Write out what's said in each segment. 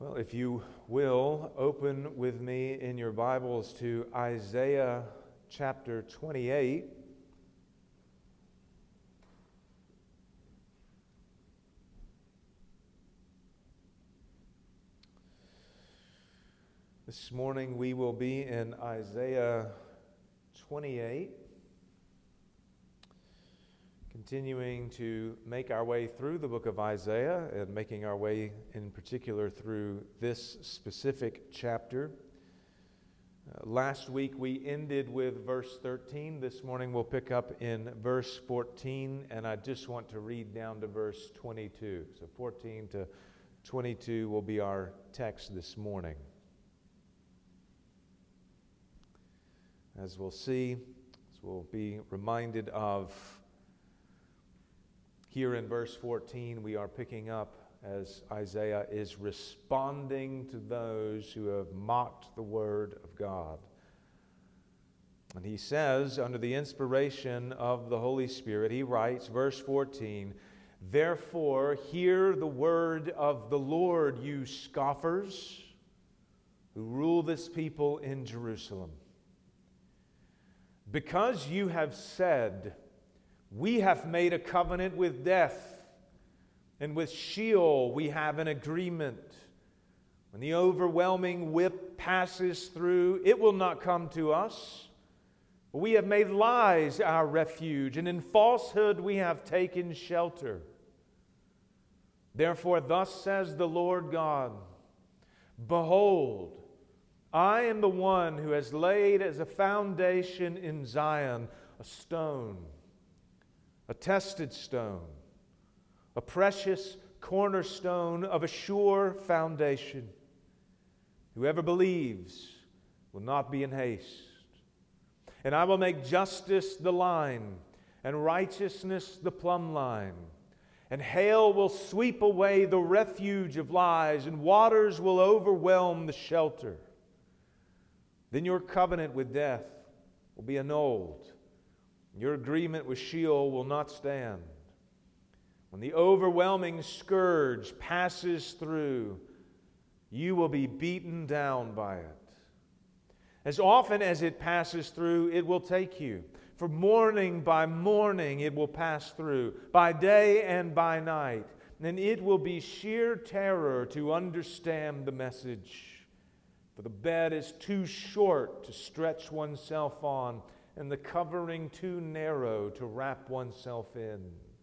Well, if you will, open with me in your Bibles to Isaiah chapter 28. This morning we will be in Isaiah 28, continuing to make our way through the book of Isaiah and making our way in particular through this specific chapter. Last week we ended with verse 13. This morning we'll pick up in verse 14, and I just want to read down to verse 22. So 14 to 22 will be our text this morning. As we'll see, as we'll be reminded of, here in verse 14, we are picking up as Isaiah is responding to those who have mocked the word of God. And he says, under the inspiration of the Holy Spirit, he writes, verse 14, "Therefore hear the word of the Lord, you scoffers, who rule this people in Jerusalem. Because you have said, 'We have made a covenant with death, and with Sheol we have an agreement. When the overwhelming whip passes through, it will not come to us. For we have made lies our refuge, and in falsehood we have taken shelter. Therefore thus says the Lord God, Behold, I am the one who has laid as a foundation in Zion a stone, a tested stone, a precious cornerstone of a sure foundation. Whoever believes will not be in haste. And I will make justice the line, and righteousness the plumb line. And hail will sweep away the refuge of lies, and waters will overwhelm the shelter. Then your covenant with death will be annulled. Your agreement with Sheol will not stand. When the overwhelming scourge passes through, you will be beaten down by it. As often as it passes through, it will take you. For morning by morning it will pass through, by day and by night. And it will be sheer terror to understand the message. For the bed is too short to stretch oneself on, and the covering too narrow to wrap oneself in.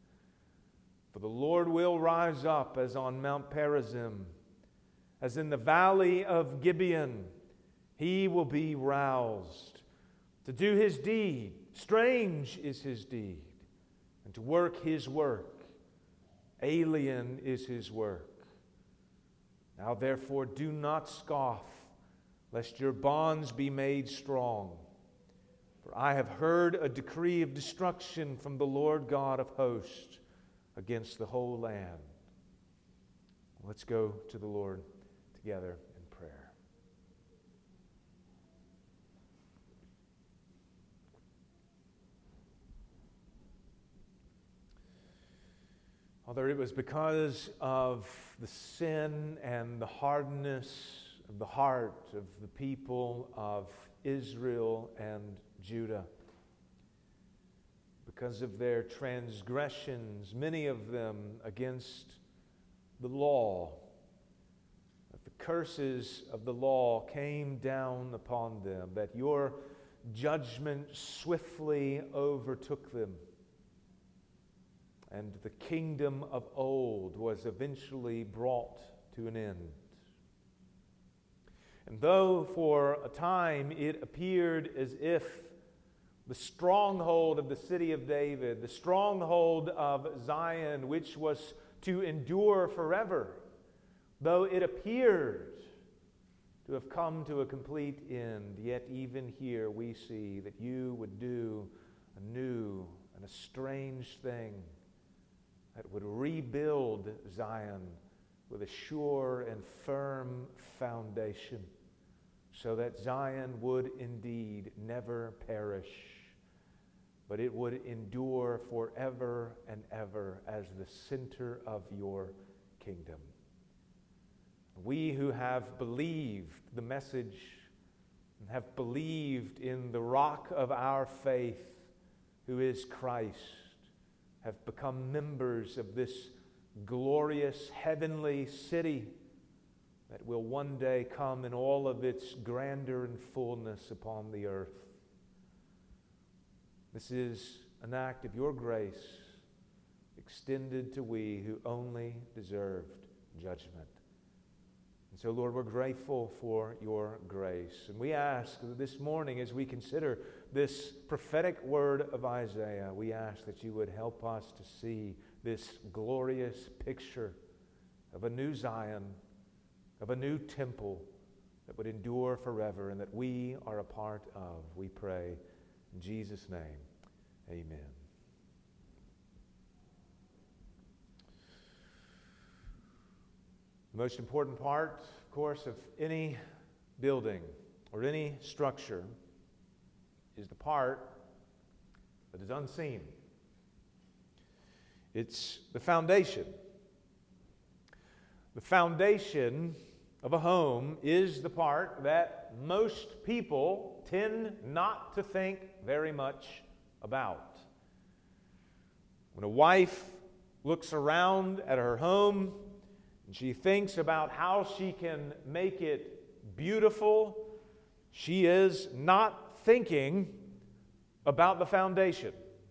For the Lord will rise up as on Mount Perazim, as in the valley of Gibeon. He will be roused to do his deed. Strange is his deed, and to work his work. Alien is his work. Now therefore do not scoff, lest your bonds be made strong. For I have heard a decree of destruction from the Lord God of hosts against the whole land." Let's go to the Lord together in prayer. Father, it was because of the sin and the hardness of the heart of the people of Israel and Judah. Because of their transgressions, many of them against the law, that the curses of the law came down upon them, that your judgment swiftly overtook them, and the kingdom of old was eventually brought to an end. And though for a time it appeared as if the stronghold of the city of David, the stronghold of Zion, which was to endure forever, though it appeared to have come to a complete end, yet even here we see that you would do a new and a strange thing that would rebuild Zion with a sure and firm foundation, so that Zion would indeed never perish, but it would endure forever and ever as the center of your kingdom. We who have believed the message and have believed in the rock of our faith, who is Christ, have become members of this glorious heavenly city that will one day come in all of its grandeur and fullness upon the earth. This is an act of your grace extended to we who only deserved judgment. And so, Lord, we're grateful for your grace. And we ask that this morning, as we consider this prophetic word of Isaiah, we ask that you would help us to see this glorious picture of a new Zion, of a new temple that would endure forever and that we are a part of. We pray in Jesus' name, amen. The most important part, of course, of any building or any structure is the part that is unseen. It's the foundation. The foundation of a home is the part that most people tend not to think very much about. When a wife looks around at her home and she thinks about how she can make it beautiful, she is not thinking about the foundation.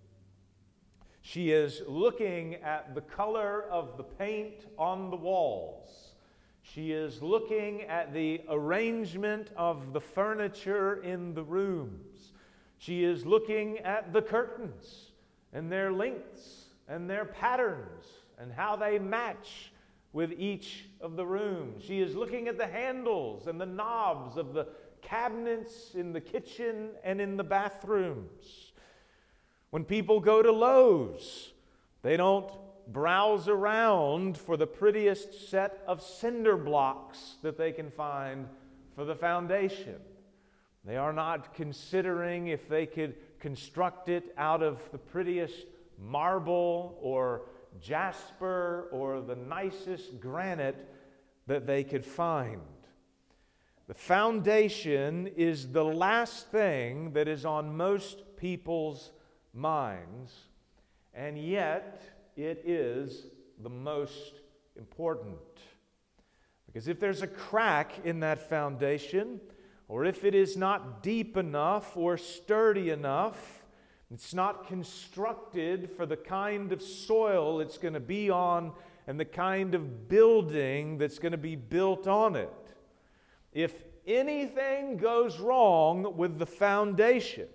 She is looking at the color of the paint on the walls. She is looking at the arrangement of the furniture in the rooms. She is looking at the curtains and their lengths and their patterns and how they match with each of the rooms. She is looking at the handles and the knobs of the cabinets in the kitchen and in the bathrooms. When people go to Lowe's, they don't browse around for the prettiest set of cinder blocks that they can find for the foundation. They are not considering if they could construct it out of the prettiest marble or jasper or the nicest granite that they could find. The foundation is the last thing that is on most people's minds, and yet it is the most important. Because if there's a crack in that foundation, or if it is not deep enough or sturdy enough, it's not constructed for the kind of soil it's going to be on and the kind of building that's going to be built on it. If anything goes wrong with the foundation,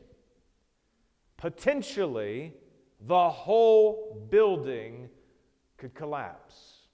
potentially the whole building could collapse.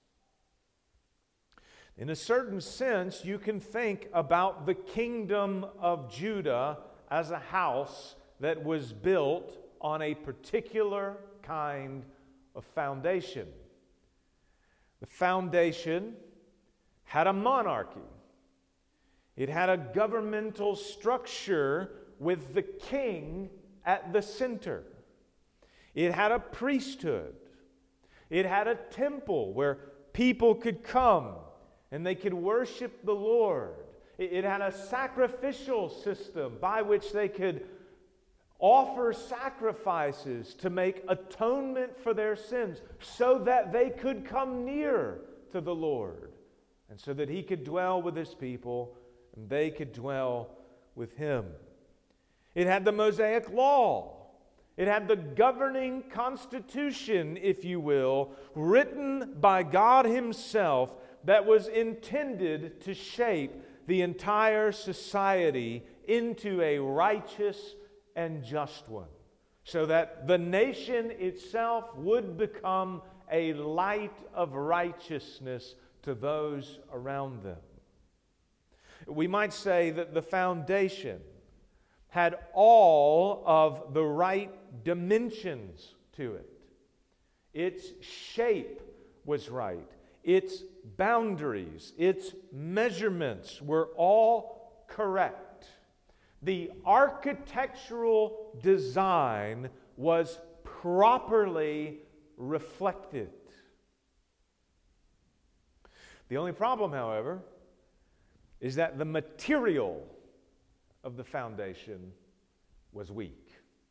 In a certain sense, you can think about the kingdom of Judah as a house that was built on a particular kind of foundation. The foundation had a monarchy. It had a governmental structure with the king at the center. It had a priesthood. It had a temple where people could come and they could worship the Lord. It had a sacrificial system by which they could offer sacrifices to make atonement for their sins so that they could come near to the Lord and so that He could dwell with His people and they could dwell with Him. It had the Mosaic Law. It had the governing constitution, if you will, written by God Himself that was intended to shape the entire society into a righteous and just one, so that the nation itself would become a light of righteousness to those around them. We might say that the foundation had all of the right dimensions to it. Its shape was right. Its boundaries, its measurements were all correct. The architectural design was properly reflected. The only problem, however, is that the material of the foundation was weak.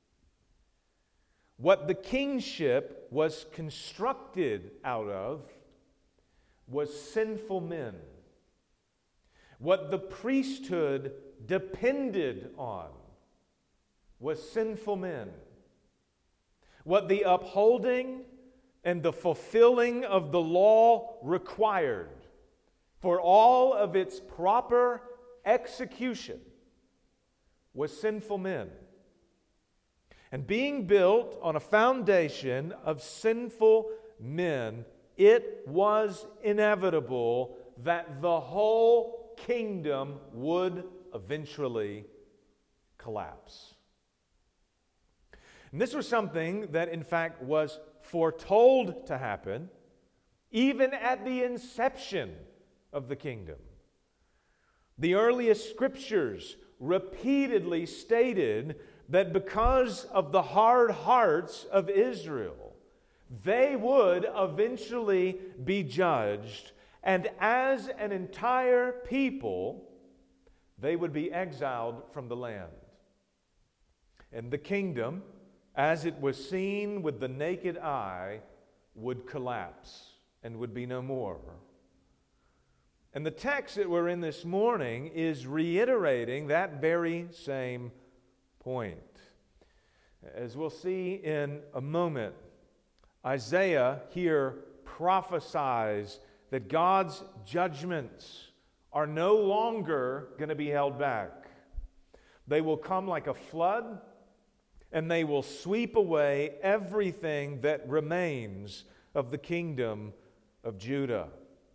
What the kingship was constructed out of was sinful men. What the priesthood depended on was sinful men. What the upholding and the fulfilling of the law required for all of its proper execution was sinful men. And being built on a foundation of sinful men, it was inevitable that the whole kingdom would eventually collapse. And this was something that, in fact, was foretold to happen even at the inception of the kingdom. The earliest scriptures repeatedly stated that because of the hard hearts of Israel, they would eventually be judged, and as an entire people, they would be exiled from the land. And the kingdom, as it was seen with the naked eye, would collapse and would be no more. And the text that we're in this morning is reiterating that very same point. As we'll see in a moment, Isaiah here prophesies that God's judgments are no longer going to be held back. They will come like a flood, and they will sweep away everything that remains of the kingdom of Judah.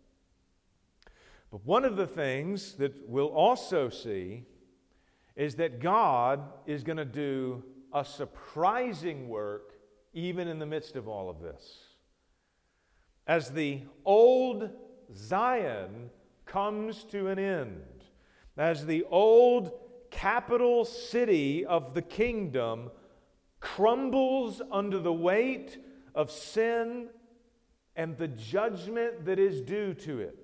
But one of the things that we'll also see is that God is going to do a surprising work even in the midst of all of this. As the old Zion comes to an end, as the old capital city of the kingdom crumbles under the weight of sin and the judgment that is due to it,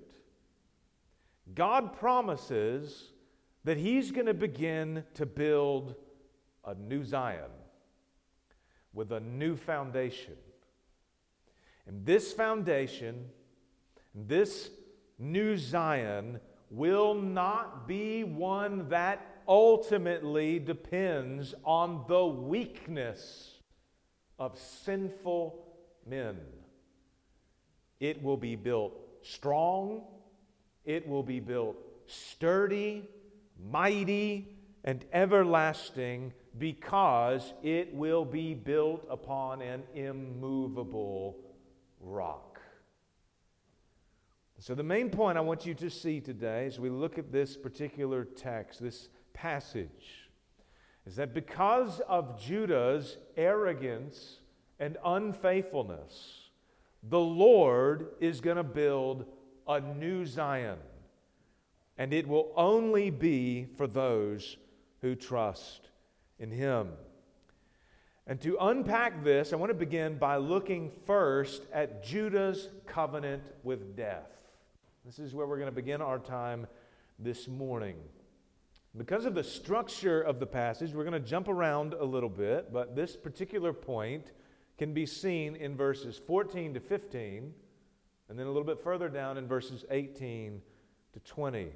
God promises that He's going to begin to build a new Zion with a new foundation. And this foundation, this new Zion, will not be one that ultimately depends on the weakness of sinful men. It will be built strong, it will be built sturdy, mighty, and everlasting, because it will be built upon an immovable rock. So the main point I want you to see today as we look at this particular text, this passage, is that because of Judah's arrogance and unfaithfulness, the Lord is going to build a new Zion, and it will only be for those who trust in Him. And to unpack this, I want to begin by looking first at Judah's covenant with death. This is where we're going to begin our time this morning. Because of the structure of the passage, we're going to jump around a little bit, but this particular point can be seen in verses 14 to 15, and then a little bit further down in verses 18 to 20.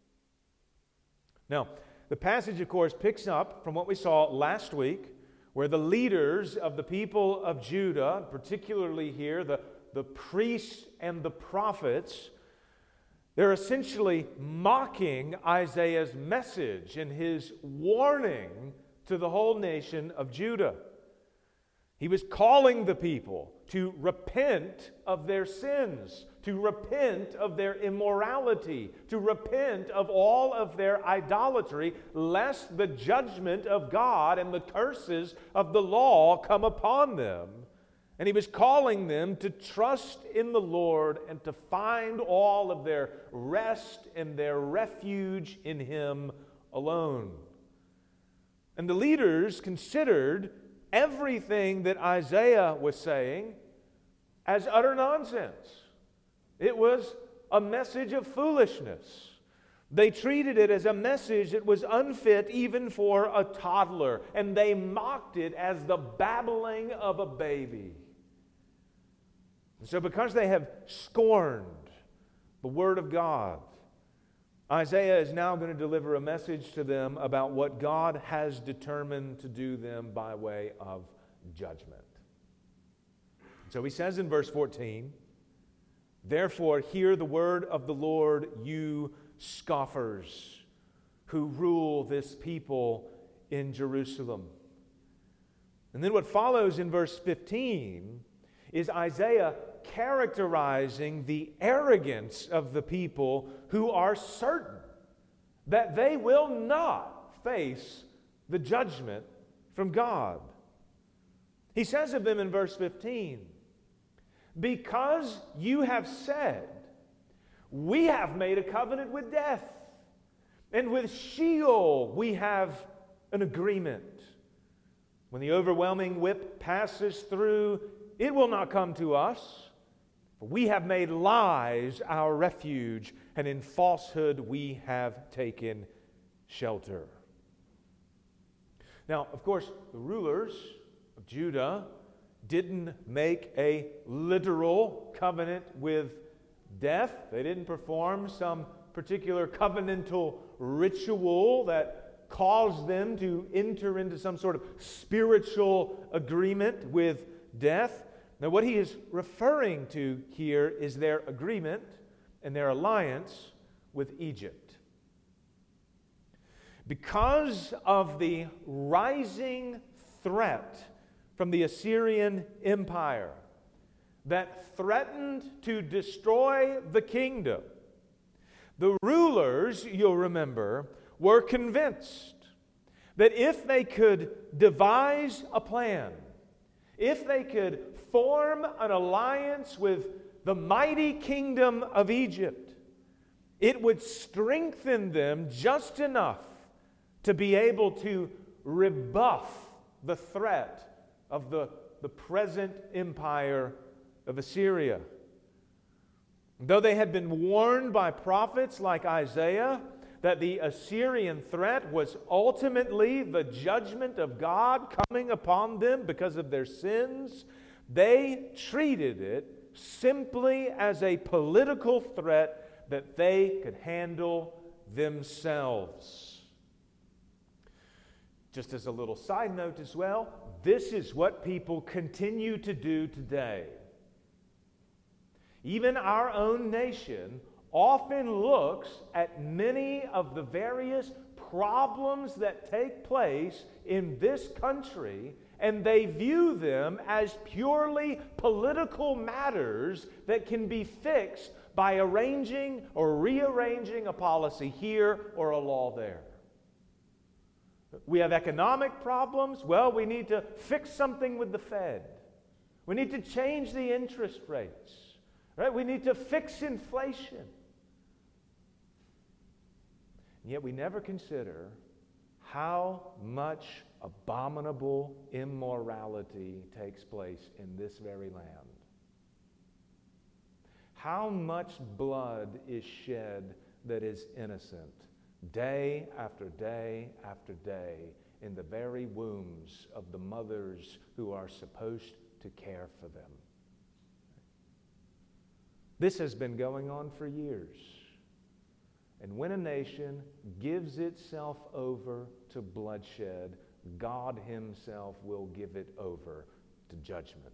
Now, the passage, of course, picks up from what we saw last week, where the leaders of the people of Judah, particularly here, the priests and the prophets, they're essentially mocking Isaiah's message and his warning to the whole nation of Judah. He was calling the people to repent of their sins, to repent of their immorality, to repent of all of their idolatry, lest the judgment of God and the curses of the law come upon them. And he was calling them to trust in the Lord and to find all of their rest and their refuge in Him alone. And the leaders considered everything that Isaiah was saying as utter nonsense. It was a message of foolishness. They treated it as a message that was unfit even for a toddler, and they mocked it as the babbling of a baby. And so because they have scorned the Word of God, Isaiah is now going to deliver a message to them about what God has determined to do them by way of judgment. So he says in verse 14, "Therefore hear the word of the Lord, you scoffers who rule this people in Jerusalem." And then what follows in verse 15 is Isaiah characterizing the arrogance of the people who are certain that they will not face the judgment from God. He says of them in verse 15, "Because you have said, we have made a covenant with death, and with Sheol we have an agreement. When the overwhelming whip passes through, it will not come to us. For we have made lies our refuge, and in falsehood we have taken shelter." Now, of course, the rulers of Judah didn't make a literal covenant with death. They didn't perform some particular covenantal ritual that caused them to enter into some sort of spiritual agreement with death. Now, what he is referring to here is their agreement and their alliance with Egypt. Because of the rising threat from the Assyrian Empire that threatened to destroy the kingdom, the rulers, you'll remember, were convinced that if they could devise a plan, if they could form an alliance with the mighty kingdom of Egypt, it would strengthen them just enough to be able to rebuff the threat of the present empire of Assyria. Though they had been warned by prophets like Isaiah that the Assyrian threat was ultimately the judgment of God coming upon them because of their sins, they treated it simply as a political threat that they could handle themselves. Just as a little side note as well, this is what people continue to do today. Even our own nation often looks at many of the various problems that take place in this country, and they view them as purely political matters that can be fixed by arranging or rearranging a policy here or a law there. We have economic problems. Well, we need to fix something with the Fed. We need to change the interest rates. Right? We need to fix inflation. And yet we never consider how much abominable immorality takes place in this very land. How much blood is shed that is innocent day after day after day in the very wombs of the mothers who are supposed to care for them. This has been going on for years. And when a nation gives itself over to bloodshed, God Himself will give it over to judgment.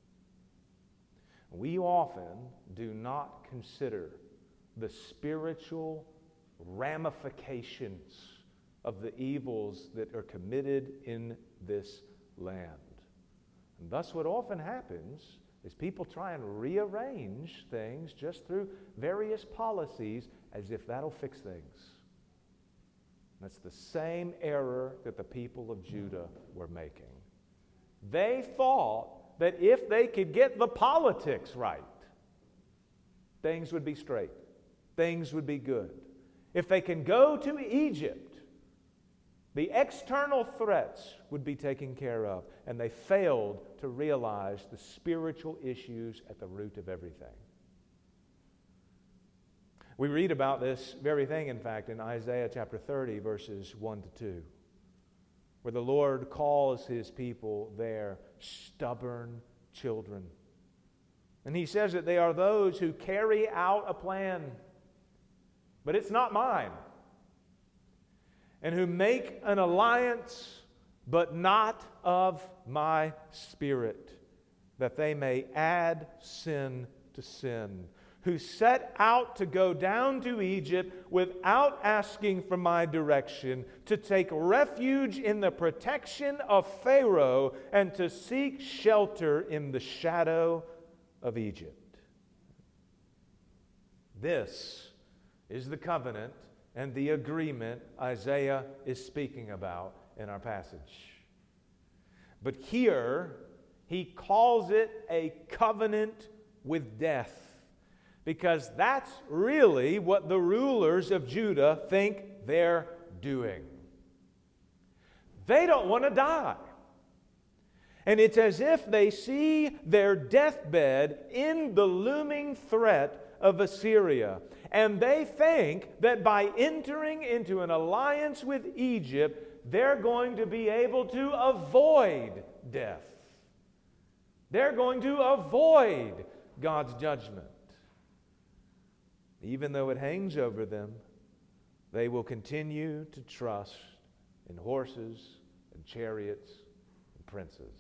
We often do not consider the spiritual ramifications of the evils that are committed in this land. And thus what often happens is people try and rearrange things just through various policies as if that'll fix things. That's the same error that the people of Judah were making. They thought that if they could get the politics right, things would be straight. Things would be good. If they can go to Egypt, the external threats would be taken care of, and they failed to realize the spiritual issues at the root of everything. We read about this very thing, in fact, in Isaiah chapter 30, verses 1 to 2, where the Lord calls His people their stubborn children. And He says that they are those who carry out a plan, but it's not mine, and who make an alliance, but not of my Spirit, that they may add sin to sin, who set out to go down to Egypt without asking for my direction, to take refuge in the protection of Pharaoh, and to seek shelter in the shadow of Egypt. This is the covenant and the agreement Isaiah is speaking about in our passage. But here, he calls it a covenant with death, because that's really what the rulers of Judah think they're doing. They don't want to die. And it's as if they see their deathbed in the looming threat of Assyria. And they think that by entering into an alliance with Egypt, they're going to be able to avoid death. They're going to avoid God's judgment. Even though it hangs over them, they will continue to trust in horses and chariots and princes.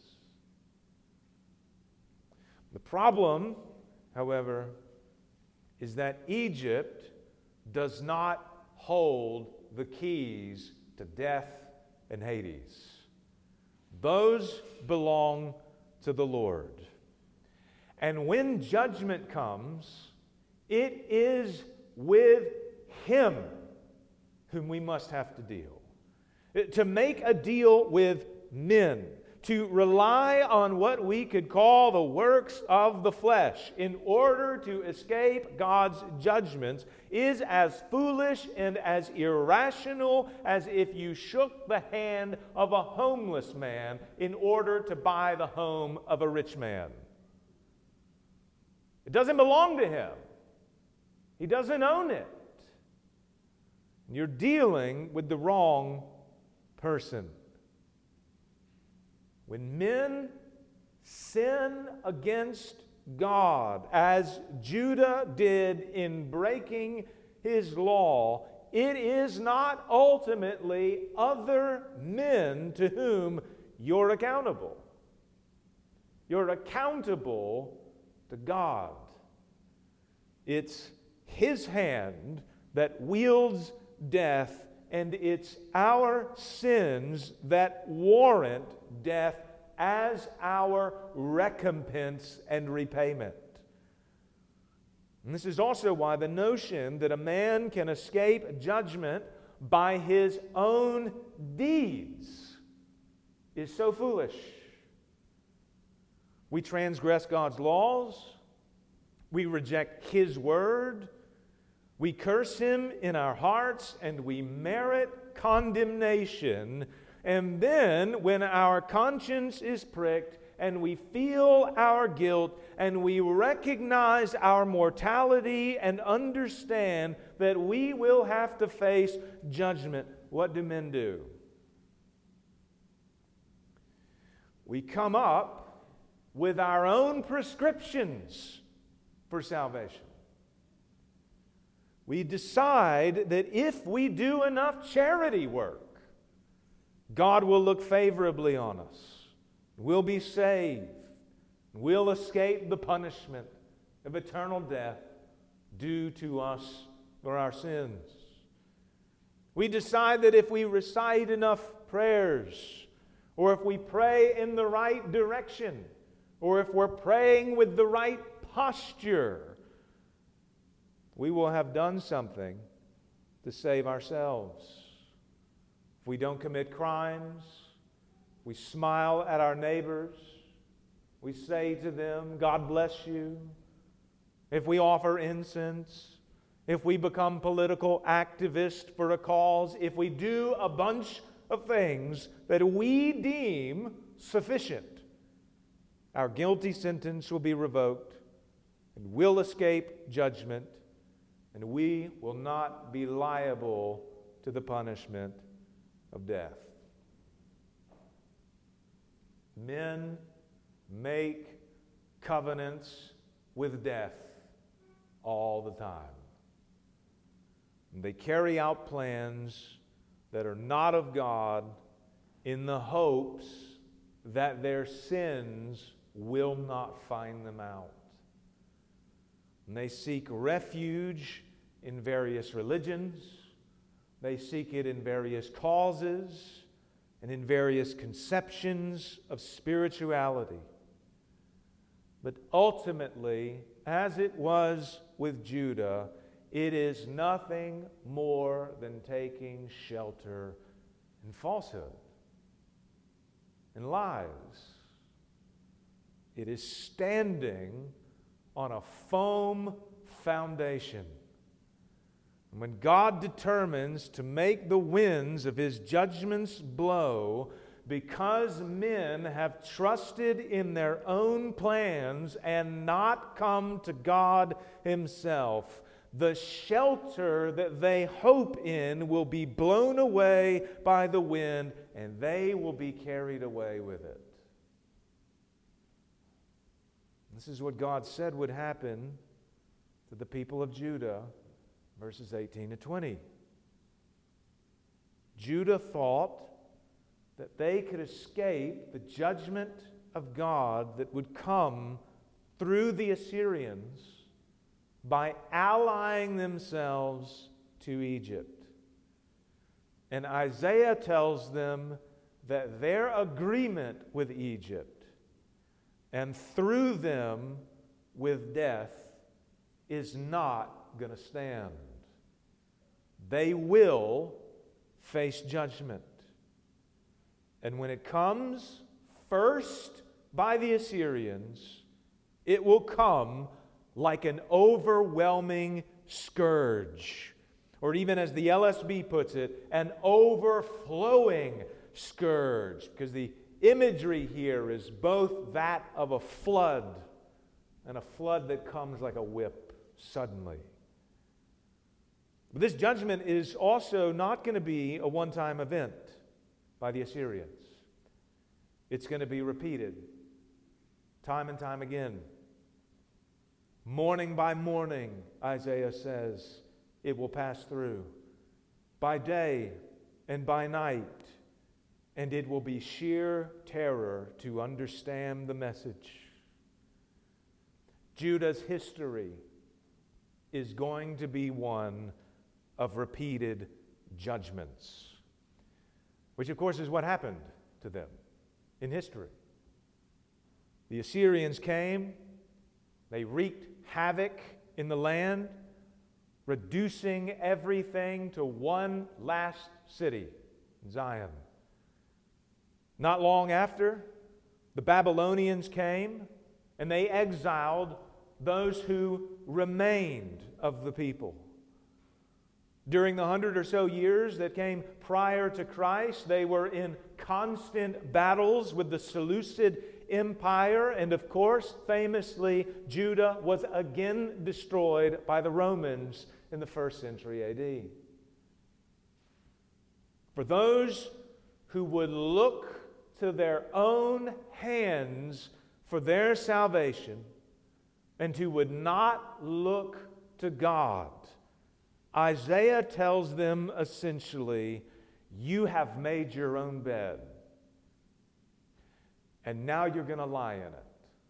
The problem, however, is that Egypt does not hold the keys to death and Hades. Those belong to the Lord. And when judgment comes, it is with Him whom we must have to deal. To make a deal with men, to rely on what we could call the works of the flesh in order to escape God's judgments, is as foolish and as irrational as if you shook the hand of a homeless man in order to buy the home of a rich man. It doesn't belong to him. He doesn't own it. You're dealing with the wrong person. When men sin against God, as Judah did in breaking His law, it is not ultimately other men to whom you're accountable. You're accountable to God. It's His hand that wields death, and it's our sins that warrant death as our recompense and repayment. And this is also why the notion that a man can escape judgment by his own deeds is so foolish. We transgress God's laws. We reject His word. We curse Him in our hearts, and we merit condemnation. And then, when our conscience is pricked, and we feel our guilt, and we recognize our mortality and understand that we will have to face judgment, what do men do? We come up with our own prescriptions for salvation. We decide that if we do enough charity work, God will look favorably on us. We'll be saved. We'll escape the punishment of eternal death due to us for our sins. We decide that if we recite enough prayers, or if we pray in the right direction, or if we're praying with the right posture, we will have done something to save ourselves. If we don't commit crimes, we smile at our neighbors, we say to them, God bless you. If we offer incense, if we become political activists for a cause, if we do a bunch of things that we deem sufficient, our guilty sentence will be revoked and we'll escape judgment, and we will not be liable to the punishment of death. Men make covenants with death all the time. And they carry out plans that are not of God in the hopes that their sins will not find them out. And they seek refuge in various religions. They seek it in various causes and in various conceptions of spirituality. But ultimately, as it was with Judah, it is nothing more than taking shelter in falsehood, in lies. It is standing on a foam foundation. And when God determines to make the winds of His judgments blow, because men have trusted in their own plans and not come to God Himself, the shelter that they hope in will be blown away by the wind, and they will be carried away with it. This is what God said would happen to the people of Judah, verses 18 to 20. Judah thought that they could escape the judgment of God that would come through the Assyrians by allying themselves to Egypt. And Isaiah tells them that their agreement with Egypt and through them with death is not going to stand. They will face judgment. And when it comes first by the Assyrians, it will come like an overwhelming scourge. Or even as the LSB puts it, an overflowing scourge. Because the imagery here is both that of a flood and a flood that comes like a whip suddenly. But this judgment is also not going to be a one-time event by the Assyrians. It's going to be repeated time and time again. Morning by morning, Isaiah says, it will pass through. By day and by night. And it will be sheer terror to understand the message. Judah's history is going to be one of repeated judgments, which of course is what happened to them in history. The Assyrians came, they wreaked havoc in the land, reducing everything to one last city, Zion. Not long after, the Babylonians came and they exiled those who remained of the people. During the 100 or so years that came prior to Christ, they were in constant battles with the Seleucid Empire, and of course, famously, Judah was again destroyed by the Romans in the 1st century A.D. For those who would look to their own hands for their salvation and who would not look to God, Isaiah tells them essentially, you have made your own bed, and now you're going to lie in it.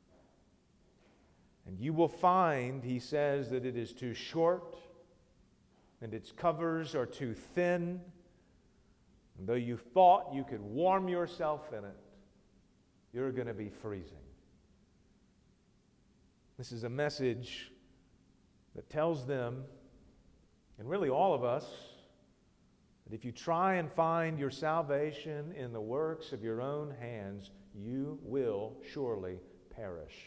And you will find, he says, that it is too short and its covers are too thin. And though you thought you could warm yourself in it, you're going to be freezing. This is a message that tells them, and really all of us, that if you try and find your salvation in the works of your own hands, you will surely perish.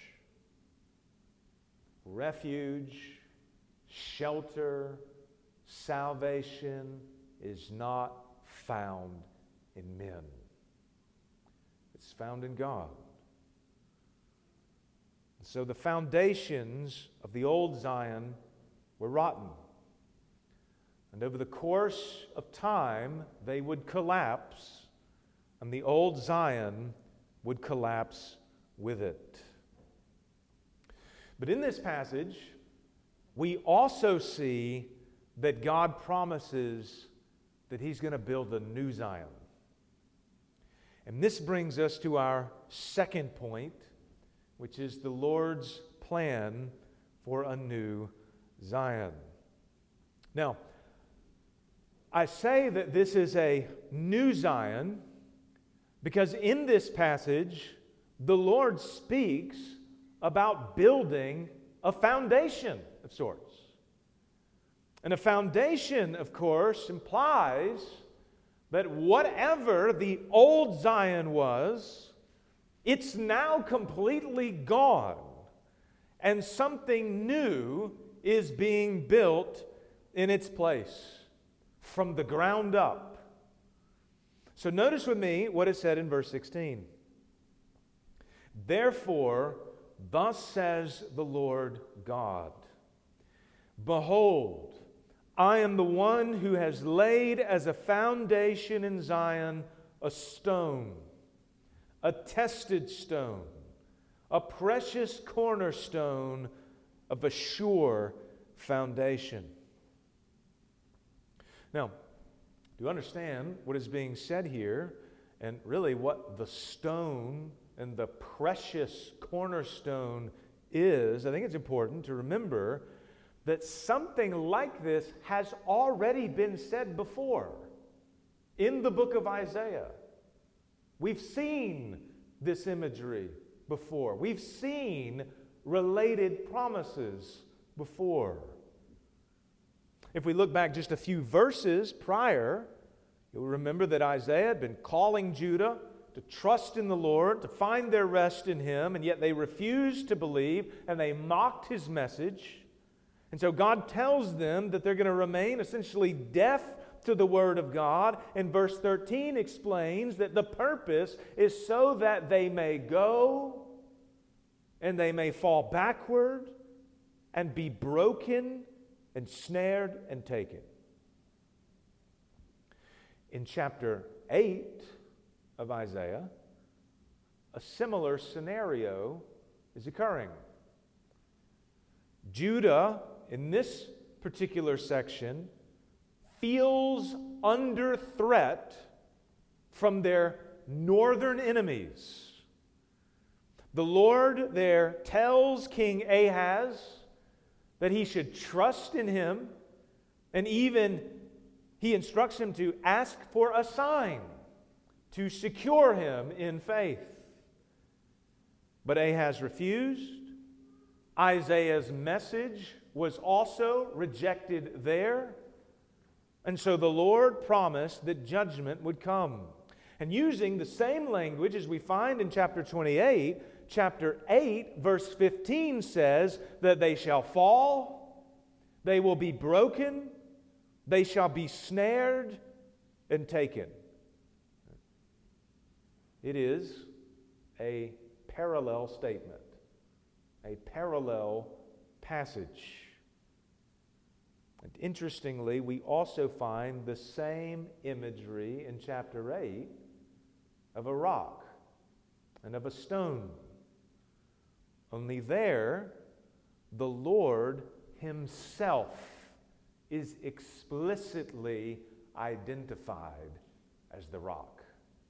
Refuge, shelter, salvation is not found in men. It's found in God. So the foundations of the old Zion were rotten. And over the course of time, they would collapse, and the old Zion would collapse with it. But in this passage, we also see that God promises that He's going to build a new Zion. And this brings us to our second point, which is the Lord's plan for a new Zion. Now, I say that this is a new Zion because in this passage, the Lord speaks about building a foundation of sorts. And a foundation, of course, implies that whatever the old Zion was, it's now completely gone, and something new is being built in its place from the ground up. So notice with me what is said in verse 16. Therefore, thus says the Lord God, behold, I am the one who has laid as a foundation in Zion a stone, a tested stone, a precious cornerstone of a sure foundation. Now, to understand what is being said here, and really what the stone and the precious cornerstone is, I think it's important to remember that something like this has already been said before in the book of Isaiah. We've seen this imagery before. We've seen related promises before. If we look back just a few verses prior, you'll remember that Isaiah had been calling Judah to trust in the Lord, to find their rest in Him, and yet they refused to believe, and they mocked His message. And so God tells them that they're going to remain essentially deaf to the Word of God. And verse 13 explains that the purpose is so that they may go and they may fall backward and be broken and snared and taken. In chapter 8 of Isaiah, a similar scenario is occurring. Judah, in this particular section, feels under threat from their northern enemies. The Lord there tells King Ahaz that he should trust in him, and even he instructs him to ask for a sign to secure him in faith. But Ahaz refused. Isaiah's message was also rejected there. And so the Lord promised that judgment would come. And using the same language as we find in chapter 28, chapter 8, verse 15 says that they shall fall, they will be broken, they shall be snared and taken. It is a parallel statement, a parallel passage. And interestingly, we also find the same imagery in chapter 8 of a rock and of a stone. Only there, the Lord Himself is explicitly identified as the rock.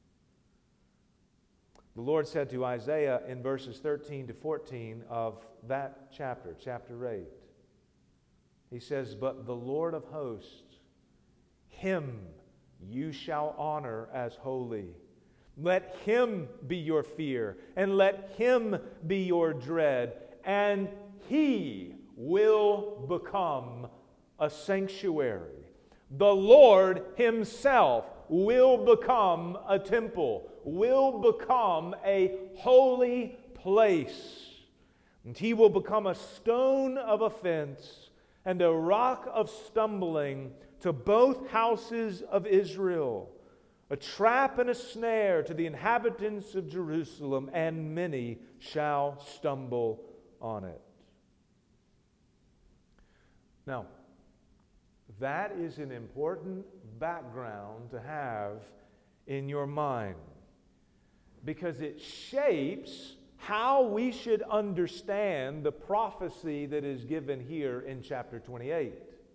The Lord said to Isaiah in verses 13 to 14 of that chapter, chapter 8, He says, "But the Lord of hosts, Him you shall honor as holy. Let Him be your fear, and let Him be your dread, and He will become a sanctuary. The Lord Himself will become a temple, will become a holy place. And He will become a stone of offense and a rock of stumbling to both houses of Israel, a trap and a snare to the inhabitants of Jerusalem, and many shall stumble on it." Now, That is an important background to have in your mind, because it shapes how we should understand the prophecy that is given here in chapter 28.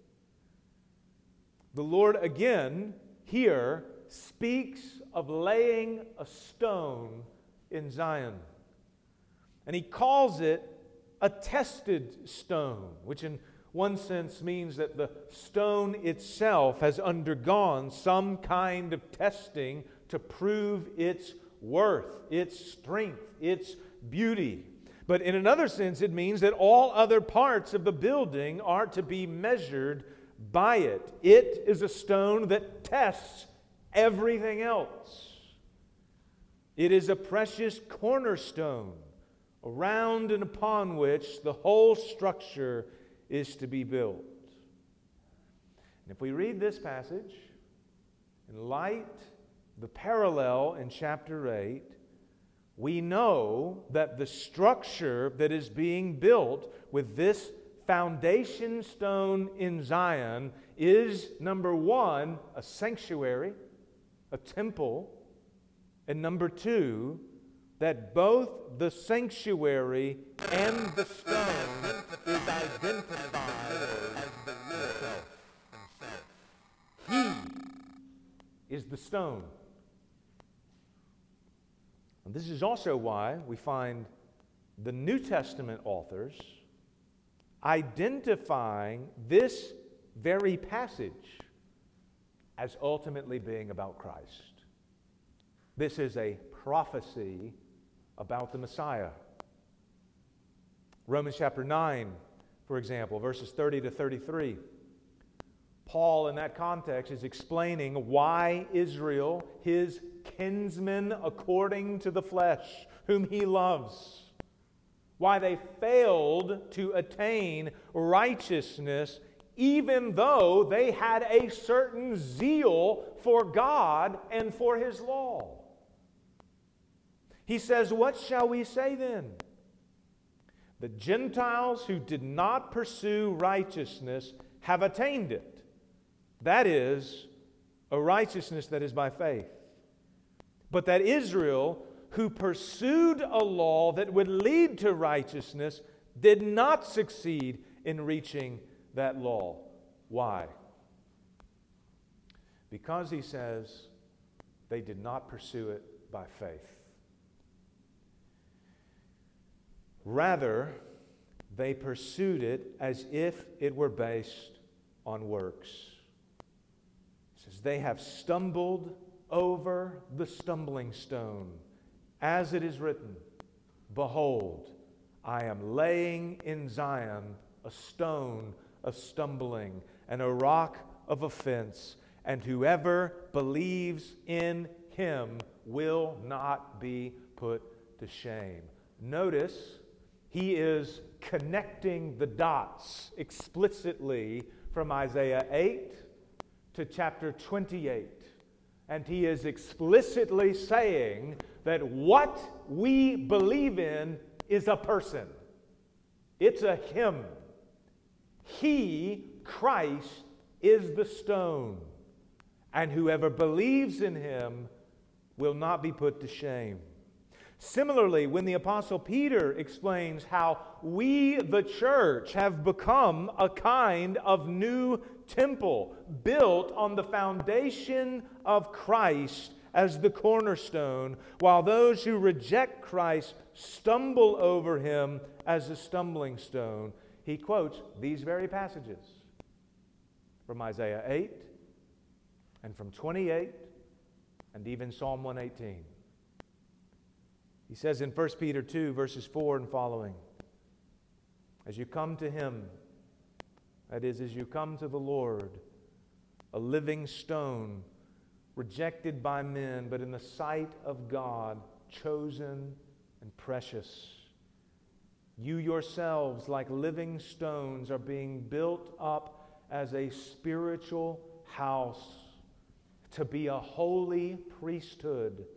The Lord again here speaks of laying a stone in Zion. And He calls it a tested stone, which in one sense means that the stone itself has undergone some kind of testing to prove its worth, its strength, its beauty. But in another sense, it means that all other parts of the building are to be measured by it. It is a stone that tests everything else. It is a precious cornerstone around and upon which the whole structure is to be built. And if we read this passage in light of the parallel in chapter 8, we know that the structure that is being built with this foundation stone in Zion is, number one, a sanctuary, a temple, and number two, that both the sanctuary and the stone is identified as the Lord Himself. He is the stone. And this is also why we find the New Testament authors identifying this very passage as ultimately being about Christ. This is a prophecy about the Messiah. Romans chapter 9, for example, verses 30 to 33. Paul, in that context, is explaining why Israel, his kinsmen according to the flesh, whom he loves, why they failed to attain righteousness even though they had a certain zeal for God and for His law. He says, "What shall we say then? The Gentiles who did not pursue righteousness have attained it. That is, a righteousness that is by faith. But that Israel, who pursued a law that would lead to righteousness, did not succeed in reaching that law." Why? Because, he says, they did not pursue it by faith. Rather, they pursued it as if it were based on works. It says, "They have stumbled over the stumbling stone, as it is written, Behold, I am laying in Zion a stone of stumbling and a rock of offense, and whoever believes in Him will not be put to shame." Notice, he is connecting the dots explicitly from Isaiah 8 to chapter 28. And he is explicitly saying that what we believe in is a person. It's a Him. He, Christ, is the stone. And whoever believes in Him will not be put to shame. Similarly, when the Apostle Peter explains how we, the church, have become a kind of new temple built on the foundation of Christ as the cornerstone, while those who reject Christ stumble over Him as a stumbling stone, he quotes these very passages from Isaiah 8 and from 28 and even Psalm 118. He says in 1 Peter 2, verses 4 and following, "As you come to Him, that is, as you come to the Lord, a living stone, rejected by men, but in the sight of God, chosen and precious. You yourselves, like living stones, are being built up as a spiritual house to be a holy priesthood,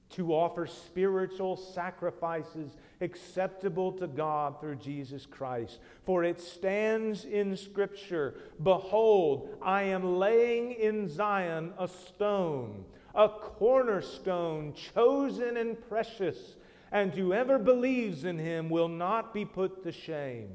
to offer spiritual sacrifices acceptable to God through Jesus Christ. For it stands in Scripture, "Behold, I am laying in Zion a stone, a cornerstone, chosen and precious, and whoever believes in him will not be put to shame."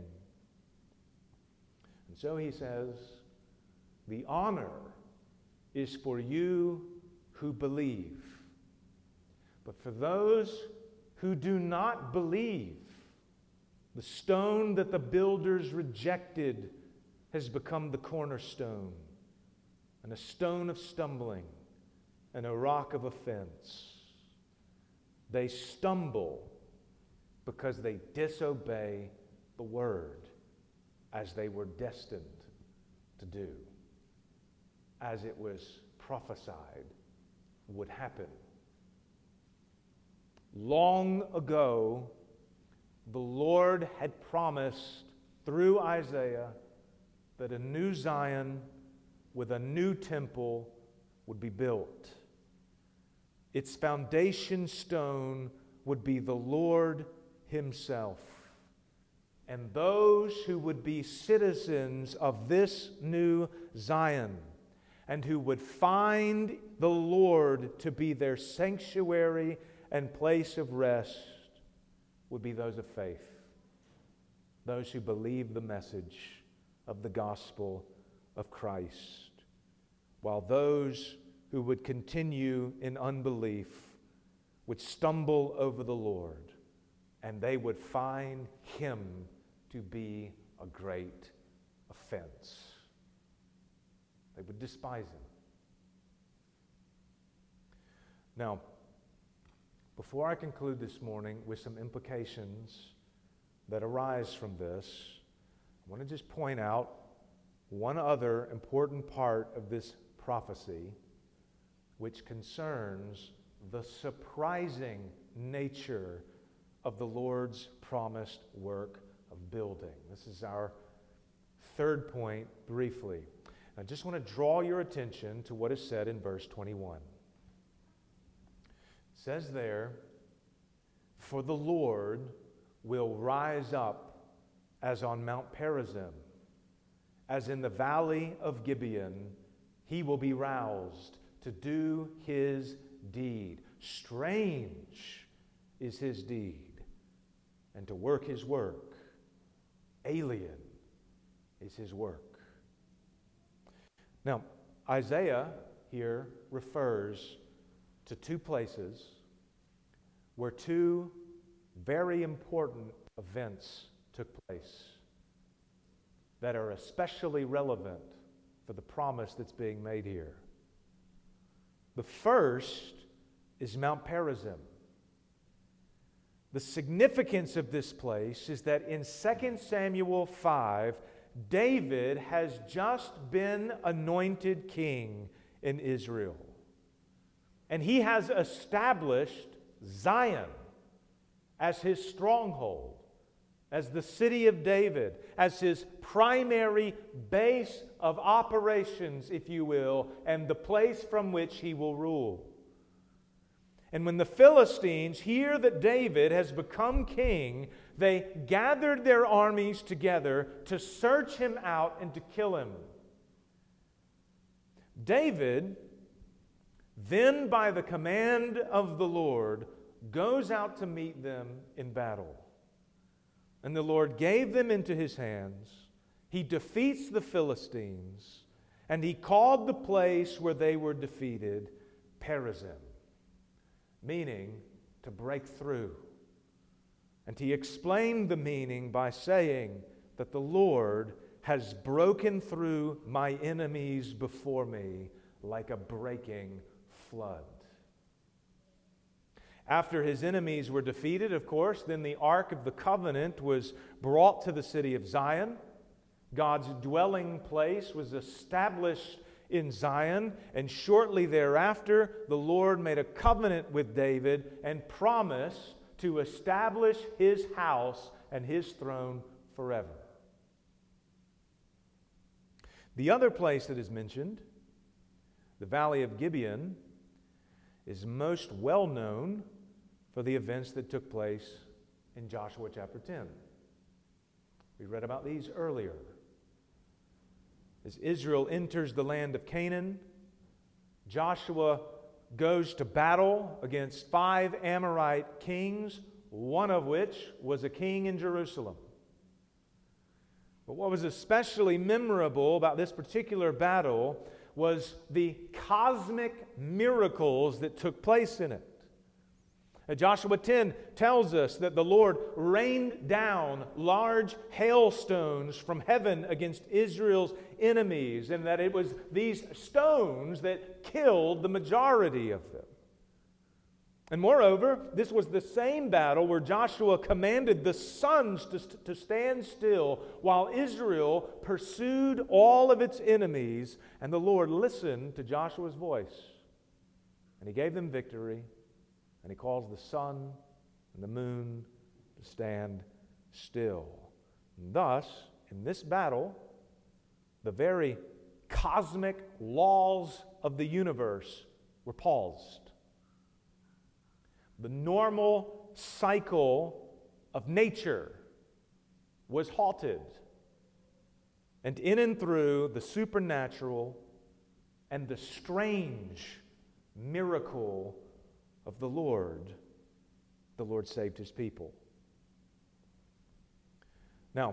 And so he says, the honor is for you who believe. But for those who do not believe, the stone that the builders rejected has become the cornerstone, and a stone of stumbling, and a rock of offense. They stumble because they disobey the word as they were destined to do, as it was prophesied would happen. Long ago, the Lord had promised through Isaiah that a new Zion with a new temple would be built. Its foundation stone would be the Lord Himself. And those who would be citizens of this new Zion and who would find the Lord to be their sanctuary and place of rest would be those of faith, those who believe the message of the gospel of Christ, while those who would continue in unbelief would stumble over the Lord, and they would find Him to be a great offense. They would despise Him. Now, before I conclude this morning with some implications that arise from this, I want to just point out one other important part of this prophecy, which concerns the surprising nature of the Lord's promised work of building. This is our third point briefly. I just want to draw your attention to what is said in verse 21. It says there, "For the Lord will rise up as on Mount Perazim, as in the valley of Gibeon, He will be roused to do His deed. Strange is His deed, and to work His work. Alien is His work." Now, Isaiah here refers to two places where two very important events took place that are especially relevant for the promise that's being made here. The first is Mount Perazim. The significance of this place is that in 2 Samuel 5, David has just been anointed king in Israel. And he has established Zion as his stronghold, as the city of David, as his primary base of operations, if you will, and the place from which he will rule. And when the Philistines hear that David has become king, they gathered their armies together to search him out and to kill him. David, then by the command of the Lord, goes out to meet them in battle. And the Lord gave them into his hands. He defeats the Philistines, and he called the place where they were defeated Perazim, meaning to break through. And he explained the meaning by saying that the Lord has broken through my enemies before me like a breaking flood. After his enemies were defeated, of course, then the Ark of the Covenant was brought to the city of Zion. God's dwelling place was established in Zion, and shortly thereafter, the Lord made a covenant with David and promised to establish His house and His throne forever. The other place that is mentioned, the Valley of Gibeon, is most well known for the events that took place in Joshua chapter 10. We read about these earlier. As Israel enters the land of Canaan, Joshua goes to battle against 5 Amorite kings, one of which was a king in Jerusalem. But what was especially memorable about this particular battle was the cosmic miracles that took place in it. Joshua 10 tells us that the Lord rained down large hailstones from heaven against Israel's enemies, and that it was these stones that killed the majority of them. And moreover, this was the same battle where Joshua commanded the suns to stand still while Israel pursued all of its enemies, and the Lord listened to Joshua's voice, and He gave them victory. And He calls the sun and the moon to stand still. And thus, in this battle, the very cosmic laws of the universe were paused. The normal cycle of nature was halted. And in and through the supernatural and the strange miracle of the Lord saved His people. Now,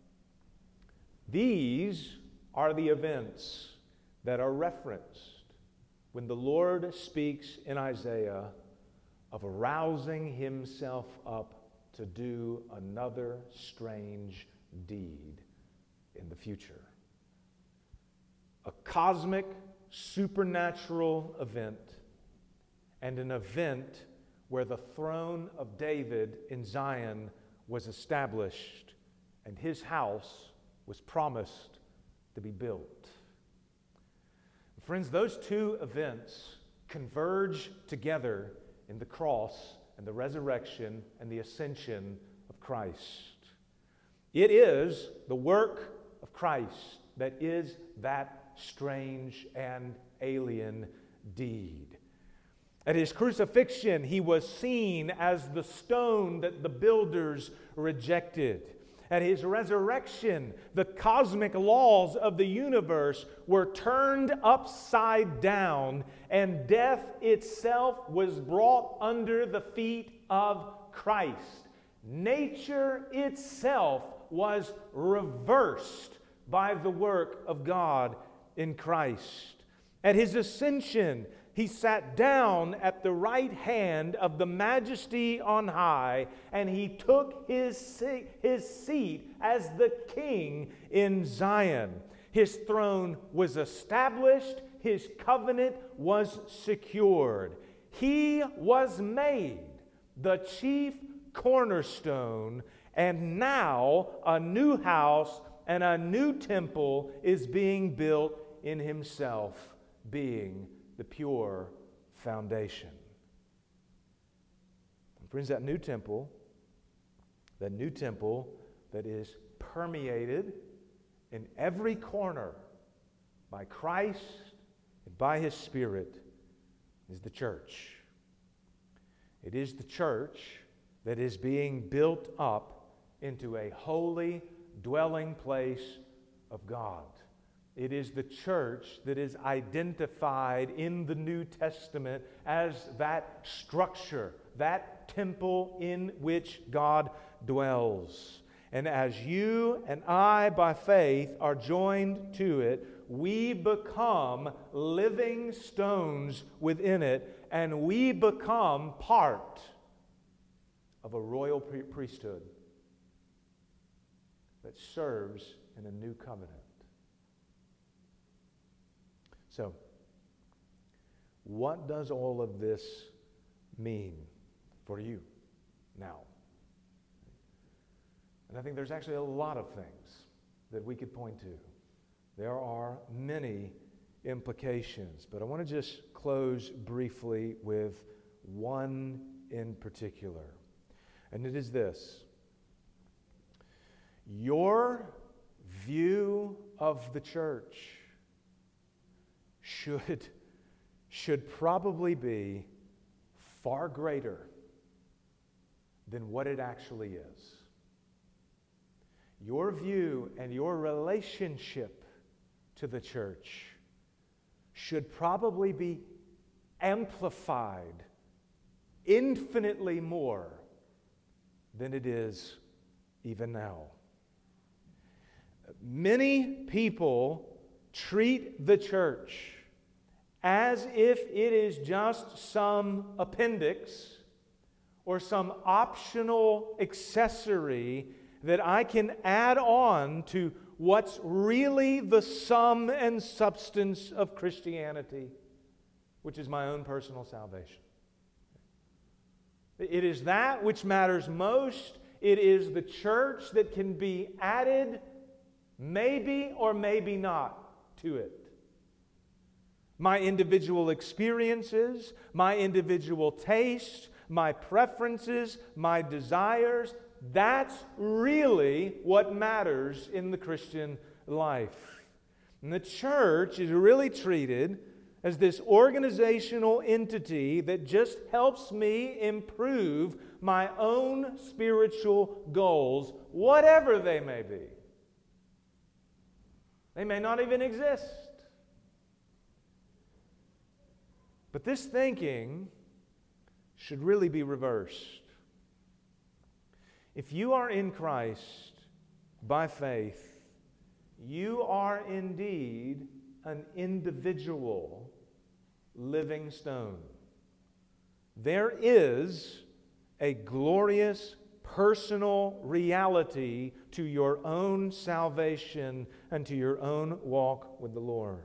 these are the events that are referenced when the Lord speaks in Isaiah of arousing Himself up to do another strange deed in the future. A cosmic, supernatural event, and an event where the throne of David in Zion was established and His house was promised to be built. Friends, those two events converge together in the cross and the resurrection and the ascension of Christ. It is the work of Christ that is that strange and alien deed. At His crucifixion, He was seen as the stone that the builders rejected. At His resurrection, the cosmic laws of the universe were turned upside down, and death itself was brought under the feet of Christ. Nature itself was reversed by the work of God in Christ. At His ascension, He sat down at the right hand of the Majesty on high, and He took His seat as the King in Zion. His throne was established, His covenant was secured. He was made the chief cornerstone, and now a new house and a new temple is being built in Himself, being the pure foundation. And friends, that new temple that is permeated in every corner by Christ and by His Spirit is the church. It is the church that is being built up into a holy dwelling place of God. It is the church that is identified in the New Testament as that structure, that temple in which God dwells. And as you and I, by faith, are joined to it, we become living stones within it, and we become part of a royal priesthood that serves in a new covenant. So, what does all of this mean for you now? And I think there's actually a lot of things that we could point to. There are many implications, but I want to just close briefly with one in particular. And it is this: your view of the church should probably be far greater than what it actually is. Your view and your relationship to the church should probably be amplified infinitely more than it is even now. Many people treat the church as if it is just some appendix or some optional accessory that I can add on to what's really the sum and substance of Christianity, which is my own personal salvation. It is that which matters most. It is the church that can be added, maybe or maybe not, to it. My individual experiences, my individual tastes, my preferences, my desires, that's really what matters in the Christian life. And the church is really treated as this organizational entity that just helps me improve my own spiritual goals, whatever they may be. They may not even exist. But this thinking should really be reversed. If you are in Christ by faith, you are indeed an individual living stone. There is a glorious personal reality to your own salvation and to your own walk with the Lord.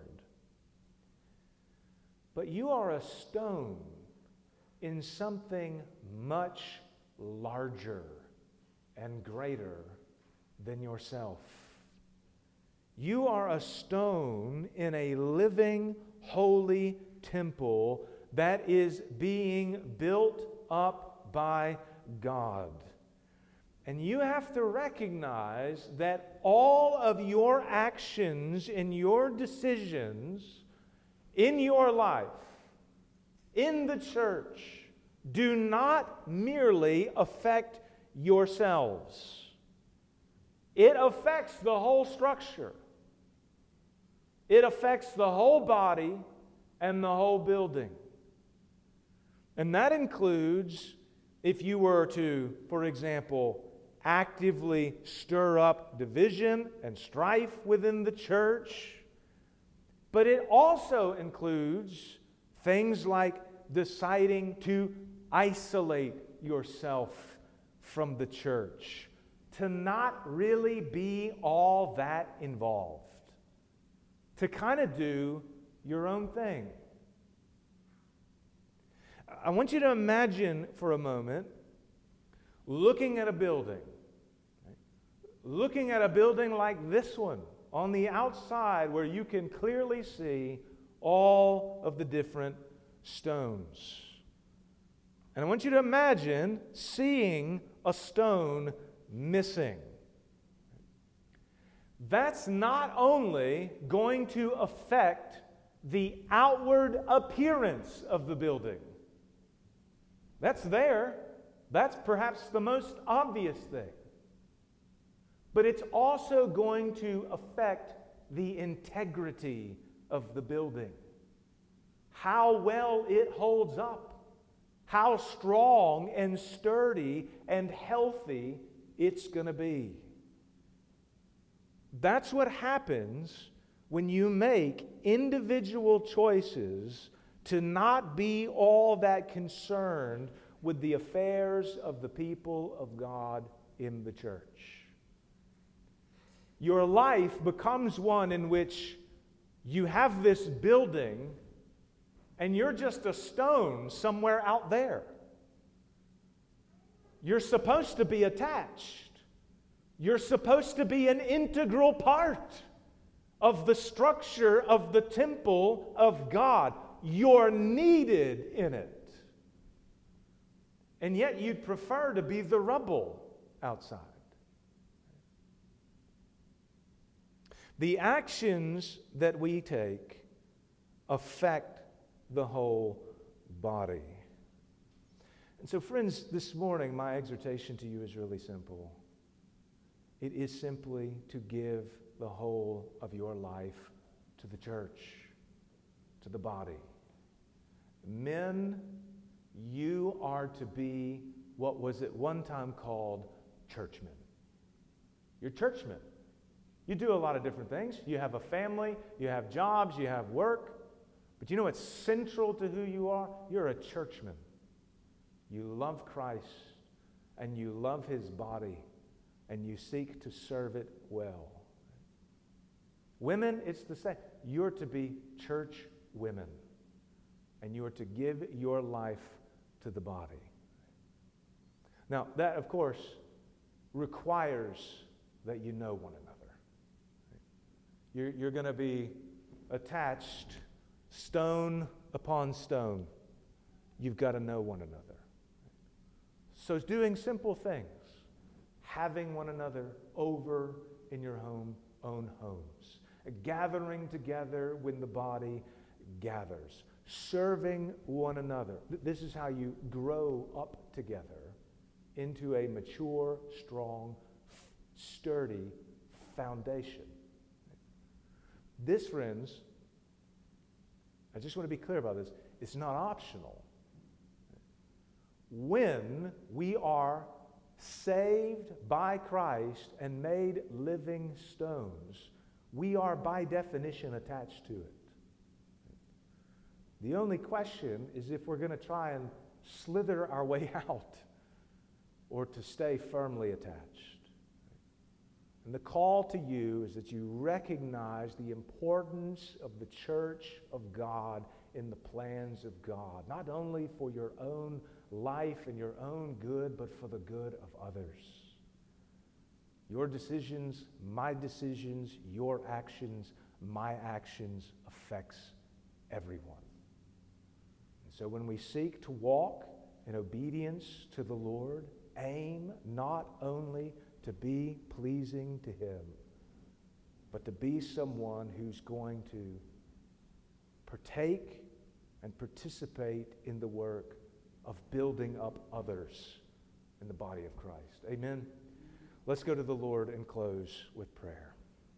But you are a stone in something much larger and greater than yourself. You are a stone in a living, holy temple that is being built up by God. And you have to recognize that all of your actions and your decisions in your life, in the church, do not merely affect yourselves. It affects the whole structure. It affects the whole body and the whole building. And that includes if you were to, for example, actively stir up division and strife within the church. But it also includes things like deciding to isolate yourself from the church, to not really be all that involved, to kind of do your own thing. I want you to imagine for a moment looking at a building, like this one on the outside where you can clearly see all of the different stones. And I want you to imagine seeing a stone missing. That's not only going to affect the outward appearance of the building. That's there. That's perhaps the most obvious thing. But it's also going to affect the integrity of the building. How well it holds up. How strong and sturdy and healthy it's going to be. That's what happens when you make individual choices to not be all that concerned with the affairs of the people of God in the church. Your life becomes one in which you have this building and you're just a stone somewhere out there. You're supposed to be attached. You're supposed to be an integral part of the structure of the temple of God. You're needed in it. And yet you'd prefer to be the rubble outside. The actions that we take affect the whole body. And so, friends, this morning, my exhortation to you is really simple. It is simply to give the whole of your life to the church, to the body. Men, you are to be what was at one time called churchmen. You're churchmen. You do a lot of different things. You have a family, you have jobs, you have work. But you know what's central to who you are? You're a churchman. You love Christ, and you love His body, and you seek to serve it well. Women, it's the same. You're to be church women, and you are to give your life to the body. Now, that, of course, requires that you know one another. You're going to be attached stone upon stone. You've got to know one another. So it's doing simple things. Having one another over in your own homes. Gathering together when the body gathers. Serving one another. This is how you grow up together into a mature, strong, sturdy foundation. This, friends, I just want to be clear about this, it's not optional. When we are saved by Christ and made living stones, we are by definition attached to it. The only question is if we're going to try and slither our way out or to stay firmly attached. And the call to you is that you recognize the importance of the church of God in the plans of God, not only for your own life and your own good, but for the good of others. Your decisions, my decisions, your actions, my actions affects everyone. And so when we seek to walk in obedience to the Lord, aim not only to be pleasing to Him, but to be someone who's going to partake and participate in the work of building up others in the body of Christ. Amen. Let's go to the Lord and close with prayer.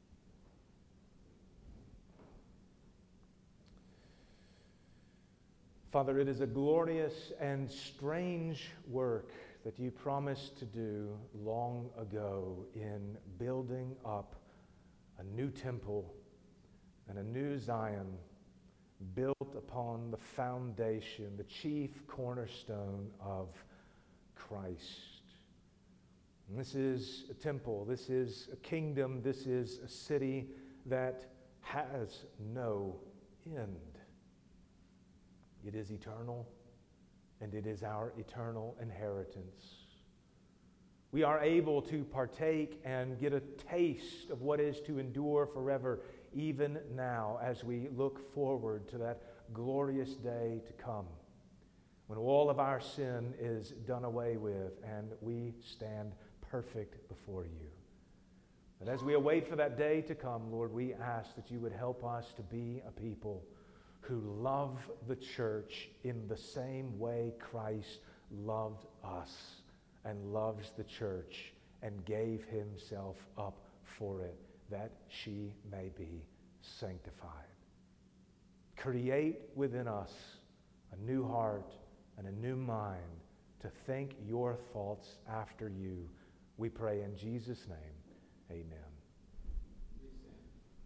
Father, it is a glorious and strange work that you promised to do long ago in building up a new temple and a new Zion built upon the foundation, the chief cornerstone of Christ. And this is a temple, this is a kingdom, this is a city that has no end. It is eternal, and it is our eternal inheritance. We are able to partake and get a taste of what is to endure forever, even now, as we look forward to that glorious day to come, when all of our sin is done away with and we stand perfect before you. And as we await for that day to come, Lord, we ask that you would help us to be a people who love the church in the same way Christ loved us and loves the church and gave himself up for it, that she may be sanctified. Create within us a new heart and a new mind to think your thoughts after you. We pray in Jesus' name, amen.